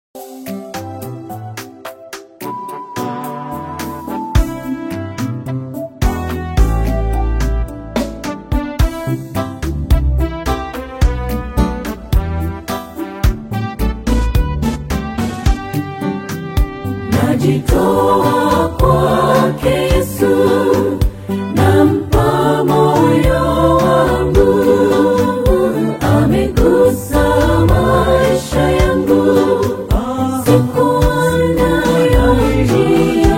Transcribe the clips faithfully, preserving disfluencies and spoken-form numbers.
Najitoa kwake Yesu, nampa moyo wangu. Amegusa maisha yangu, sikuwa nayojua.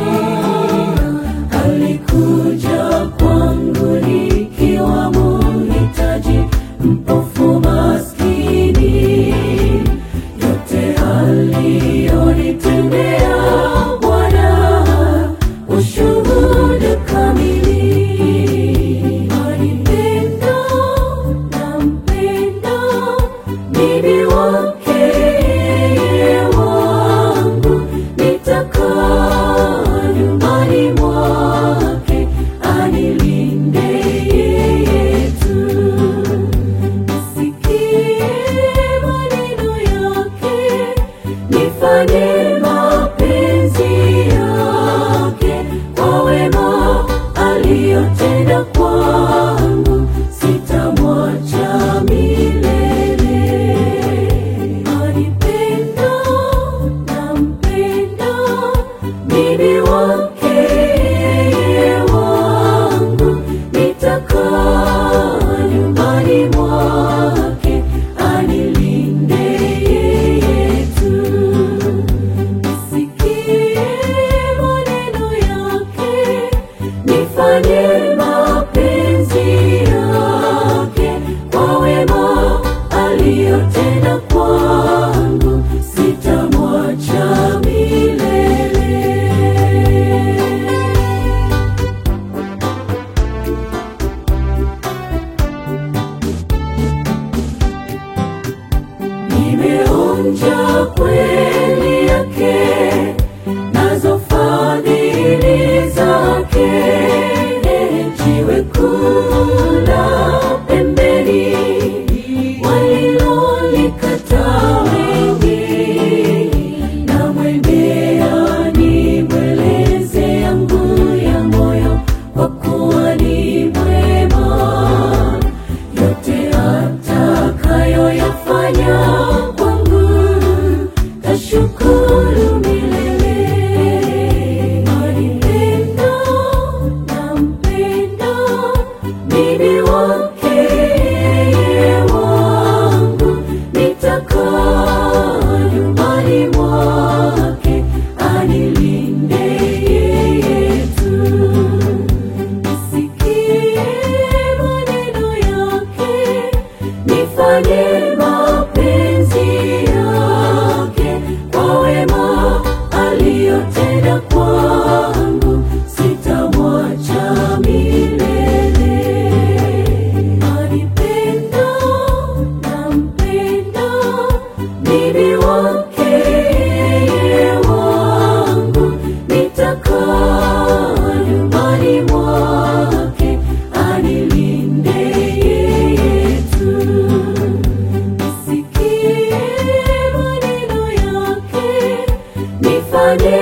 Alikuja kwangu nikiwa mhitaji, mpofu, maskini. Yote aliyonitendea ushuhuda kamili. Anipenda, nampenda, bibi wake yeye wangu. Nitakaa nyumbani mwake, anilinde yeye tu. Nisikie maneno yake, nifanye mapenzi yake. Kwa wema aliyotenda kwangu, sitamwacha milele. Anipenda, nampenda, bibi wake yeye wangu. Nitakaa nyumbani mwake, anilinde yeye tu. Nisikie maneno yake, nifanye mapenzi yake. Kwa wema aliyotenda kwangu, sitamwacha milele. Nimeonja kweli yake, nazo fadhili zake. Jiwe kula pembeni, walilolikataa wengi. Namwendea nimweleze yangu ya moyo, kwa kuwa ni mwema. Yote atakayoyafanya kwangu, tashukuru milele. Anipenda, nampenda, bibi wake yeye wangu. Nitakaa nyumbani mwake, anilinde yeye tu. Nisikie maneno yake, nifanye mapenzi yake. Kwa wema aliyotenda kwangu, sitamwacha milele. Anipenda, nampenda, bibi wake yeye wangu. Nitakaa nyumbani mwake, anilinde yeye tu. Nisikie maneno yake, nifanye